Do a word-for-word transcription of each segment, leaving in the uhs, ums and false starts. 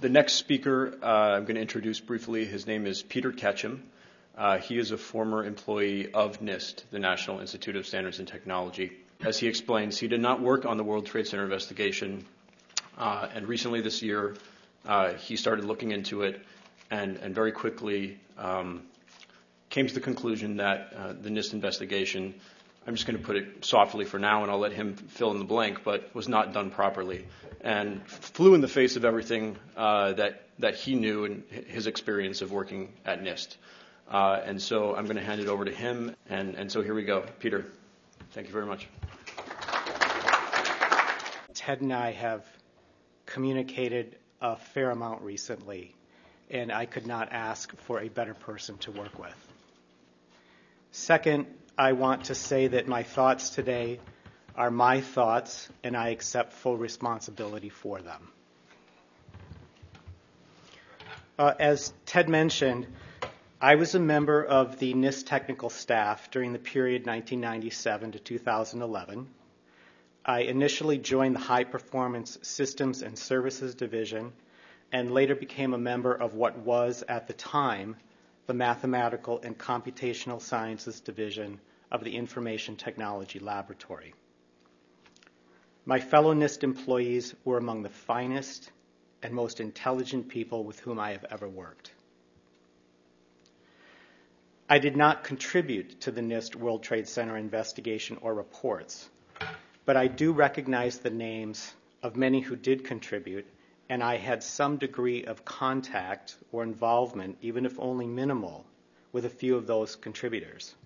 the next speaker uh, I'm going to introduce briefly. His name is Peter Ketchum. Uh, he is a former employee of NIST, the National Institute of Standards and Technology. As he explains, he did not work on the World Trade Center investigation, uh, and recently this year uh, he started looking into it and, and very quickly um, came to the conclusion that uh, the NIST investigation, I'm just going to put it softly for now and I'll let him fill in the blank, but was not done properly and flew in the face of everything uh, that, that he knew and his experience of working at NIST. Uh, and so I'm going to hand it over to him. And, and so here we go. Peter, thank you very much. Ted and I have communicated a fair amount recently, and I could not ask for a better person to work with. Second, I want to say that my thoughts today are my thoughts, and I accept full responsibility for them. Uh, as Ted mentioned, I was a member of the NIST technical staff during the period nineteen ninety-seven to two thousand eleven. I initially joined the High Performance Systems and Services Division and later became a member of what was, at the time, the Mathematical and Computational Sciences Division of the Information Technology Laboratory. My fellow NIST employees were among the finest and most intelligent people with whom I have ever worked. I did not contribute to the NIST World Trade Center investigation or reports, but I do recognize the names of many who did contribute, and I had some degree of contact or involvement, even if only minimal, with a few of those contributors.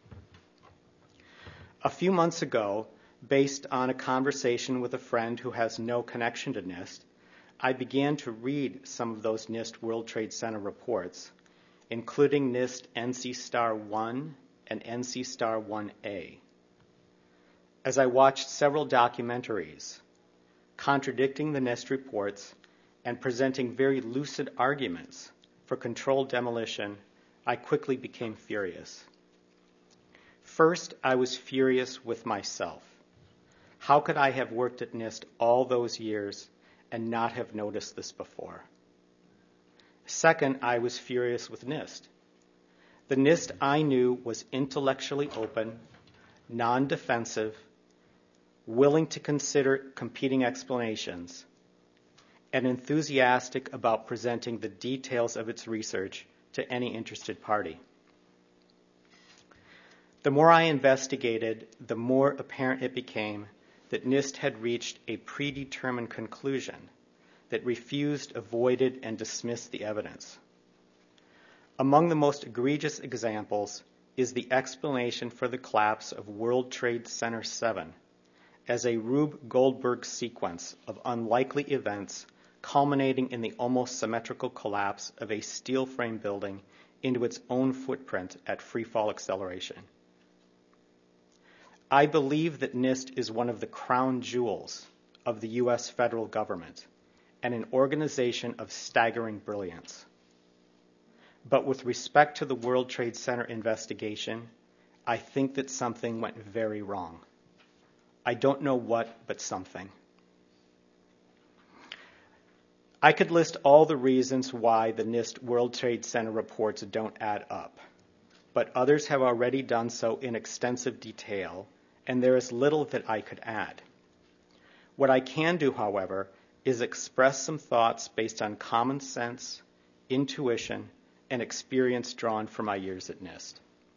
A few months ago, based on a conversation with a friend who has no connection to NIST, I began to read some of those NIST World Trade Center reports, including NIST N C STAR one and N C STAR one A. As I watched several documentaries contradicting the NIST reports and presenting very lucid arguments for controlled demolition, I quickly became furious. First, I was furious with myself. How could I have worked at NIST all those years and not have noticed this before? Second, I was furious with NIST. The NIST I knew was intellectually open, non-defensive, willing to consider competing explanations, and enthusiastic about presenting the details of its research to any interested party. The more I investigated, the more apparent it became that NIST had reached a predetermined conclusion that refused, avoided, and dismissed the evidence. Among the most egregious examples is the explanation for the collapse of World Trade Center seven as a Rube Goldberg sequence of unlikely events culminating in the almost symmetrical collapse of a steel frame building into its own footprint at free fall acceleration. I believe that NIST is one of the crown jewels of the U S federal government and an organization of staggering brilliance. But with respect to the World Trade Center investigation, I think that something went very wrong. I don't know what, but something. I could list all the reasons why the NIST World Trade Center reports don't add up, but others have already done so in extensive detail, and there is little that I could add. What I can do, however, is express some thoughts based on common sense, intuition, and experience drawn from my years at NIST.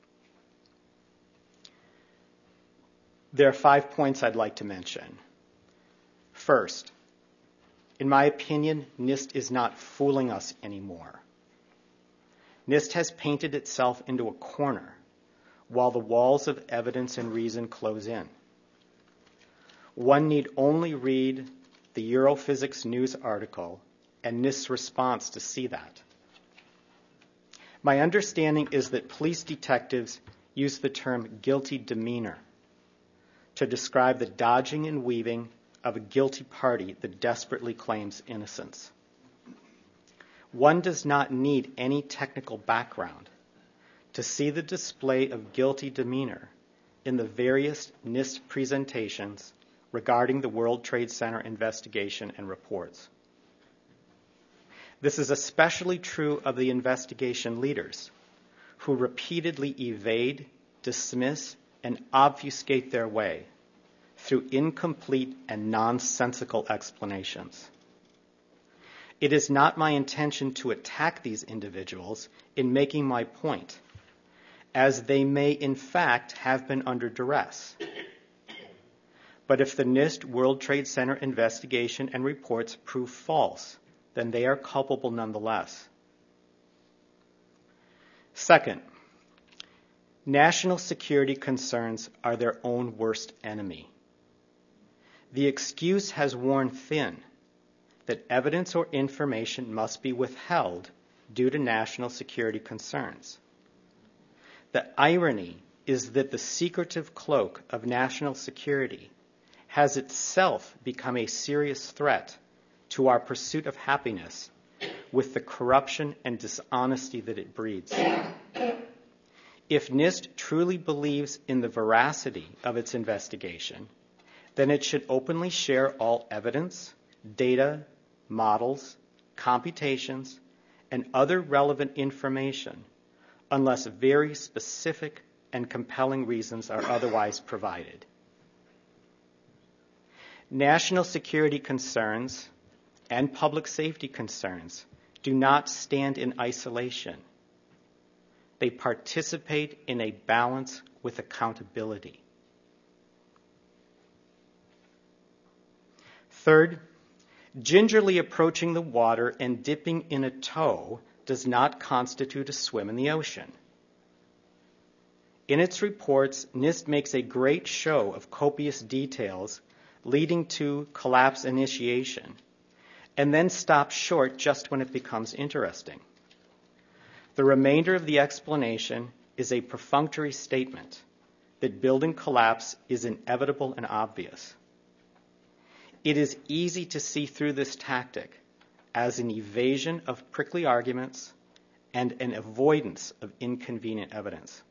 There are five points I'd like to mention. First, in my opinion, NIST is not fooling us anymore. NIST has painted itself into a corner while the walls of evidence and reason close in. One need only read the Europhysics News article and NIST's response to see that. My understanding is that police detectives use the term guilty demeanor to describe the dodging and weaving of a guilty party that desperately claims innocence. One does not need any technical background to see the display of guilty demeanor in the various NIST presentations regarding the World Trade Center investigation and reports. This is especially true of the investigation leaders, who repeatedly evade, dismiss, and obfuscate their way through incomplete and nonsensical explanations. It is not my intention to attack these individuals in making my point, as they may in fact have been under duress. But if the NIST World Trade Center investigation and reports prove false, then they are culpable nonetheless. Second, national security concerns are their own worst enemy. The excuse has worn thin that evidence or information must be withheld due to national security concerns. The irony is that the secretive cloak of national security has itself become a serious threat to our pursuit of happiness with the corruption and dishonesty that it breeds. If NIST truly believes in the veracity of its investigation, then it should openly share all evidence, data, models, computations, and other relevant information unless very specific and compelling reasons are otherwise provided. National security concerns and public safety concerns do not stand in isolation. They participate in a balance with accountability. Third, gingerly approaching the water and dipping in a toe does not constitute a swim in the ocean. In its reports, NIST makes a great show of copious details leading to collapse initiation, and then stops short just when it becomes interesting. The remainder of the explanation is a perfunctory statement that building collapse is inevitable and obvious. It is easy to see through this tactic as an evasion of prickly arguments and an avoidance of inconvenient evidence.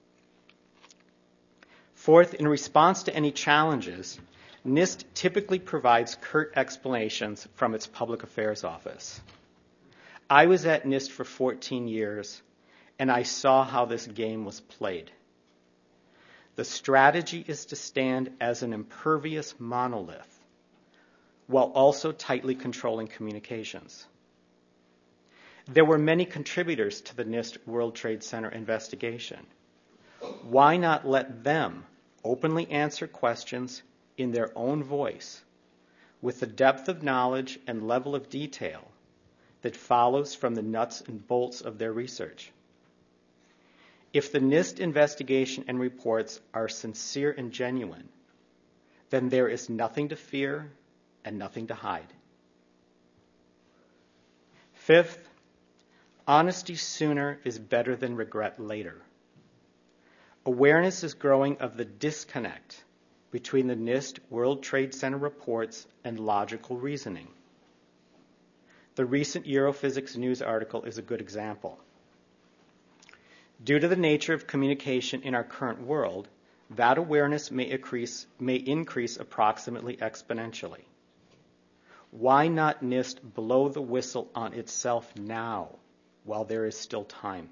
Fourth, in response to any challenges, NIST typically provides curt explanations from its public affairs office. I was at NIST for fourteen years, and I saw how this game was played. The strategy is to stand as an impervious monolith, while also tightly controlling communications. There were many contributors to the NIST World Trade Center investigation. Why not let them openly answer questions in their own voice with the depth of knowledge and level of detail that follows from the nuts and bolts of their research? If the NIST investigation and reports are sincere and genuine, then there is nothing to fear and nothing to hide. Fifth, honesty sooner is better than regret later. Awareness is growing of the disconnect between the NIST World Trade Center reports and logical reasoning. The recent Europhysics news article is a good example. Due to the nature of communication in our current world, that awareness may increase, may increase approximately exponentially. Why not NIST blow the whistle on itself now, while there is still time?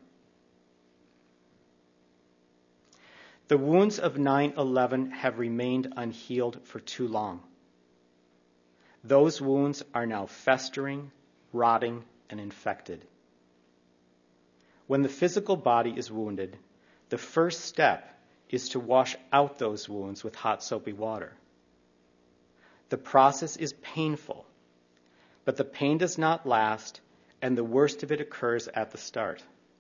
The wounds of nine eleven have remained unhealed for too long. Those wounds are now festering, rotting, and infected. When the physical body is wounded, the first step is to wash out those wounds with hot soapy water. The process is painful, but the pain does not last, and the worst of it occurs at the start.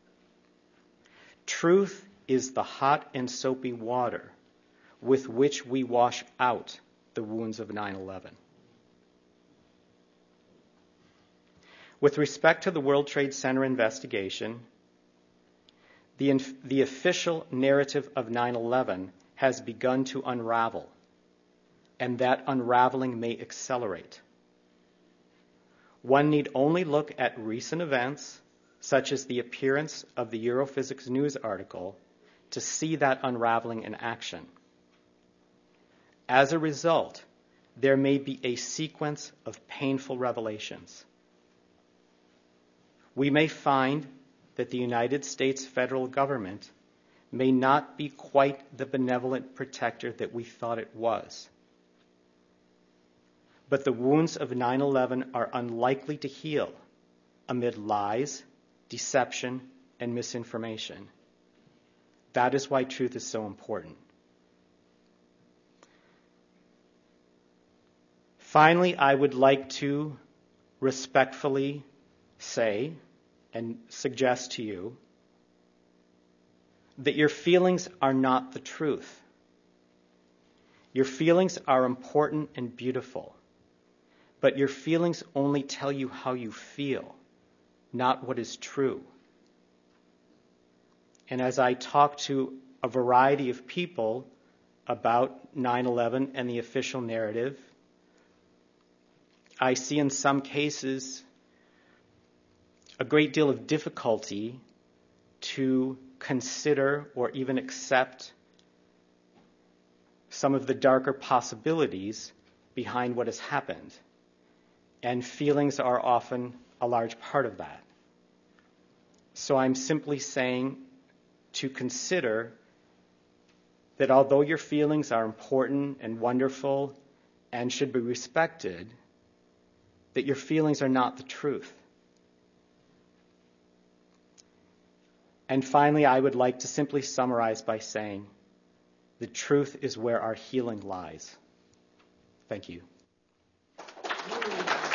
Truth is the hot and soapy water with which we wash out the wounds of nine eleven. With respect to the World Trade Center investigation, the, inf- the official narrative of nine eleven has begun to unravel, and that unraveling may accelerate. One need only look at recent events, such as the appearance of the Europhysics news article, to see that unraveling in action. As a result, there may be a sequence of painful revelations. we may find that the United States federal government may not be quite the benevolent protector that we thought it was. But the wounds of nine eleven are unlikely to heal amid lies, deception, and misinformation. That is why truth is so important. Finally, I would like to respectfully say and suggest to you that your feelings are not the truth. Your feelings are important and beautiful, but your feelings only tell you how you feel, not what is true. And as I talk to a variety of people about nine eleven and the official narrative, I see in some cases a great deal of difficulty to consider or even accept some of the darker possibilities behind what has happened. And feelings are often a large part of that. So I'm simply saying to consider that although your feelings are important and wonderful and should be respected, that your feelings are not the truth. And finally, I would like to simply summarize by saying, the truth is where our healing lies. Thank you.